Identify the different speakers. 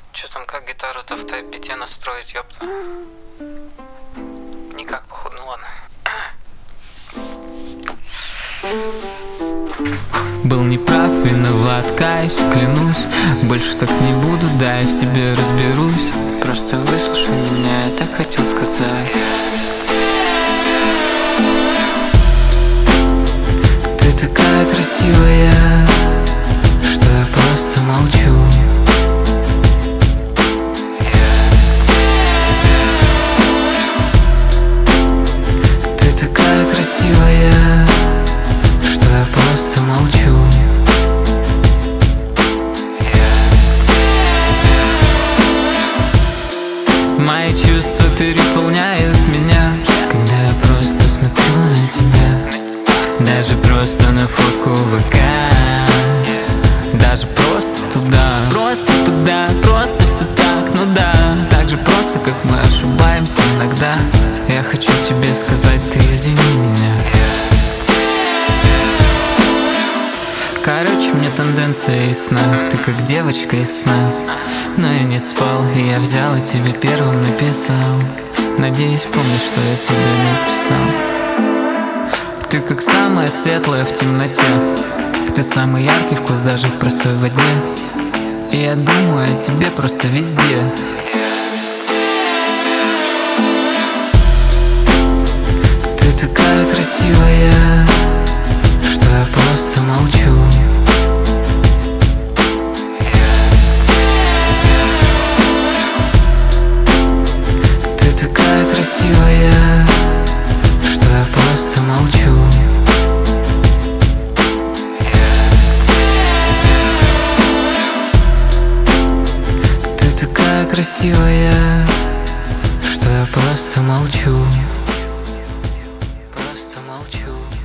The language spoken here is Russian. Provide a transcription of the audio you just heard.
Speaker 1: Чё там, как гитару-то в тайп-бите настроить, ёпта? Никак, походу, ну ладно.
Speaker 2: Был неправ, виноват, каюсь, клянусь. Больше так не буду, да, я в себе разберусь.
Speaker 1: Просто выслушай меня, я так хотел сказать.
Speaker 2: Ты такая красивая, что я просто молчу. Ты такая красивая, что я просто молчу. Мои чувства переполняют меня, когда я просто смотрю на тебя. Даже просто на фотку в ВК, даже просто туда, просто все так, ну да. Так же просто, как мы ошибаемся иногда. Я хочу тебе сказать, ты извини меня. Короче, мне тенденция ясна, ты как девочка из сна. Но я не спал, и я взял и тебе первым написал. Надеюсь, помнишь, что я тебе написал. Ты как самая светлая в темноте, ты самый яркий вкус даже в простой воде. И я думаю о тебе просто везде. Ты такая красивая, что я просто молчу. Ты такая красивая, что я просто молчу. Ты такая красивая, что я просто молчу. Просто молчу.